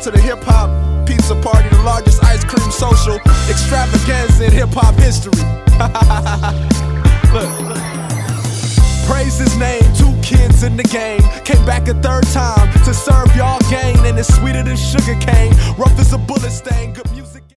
to the hip-hop pizza party, the largest ice cream social extravaganza in hip-hop history. Look. Praise his name, 2 kids in the game. Came back a 3rd time to serve y'all game, and it's sweeter than sugar cane. Rough as a bullet stain, good music.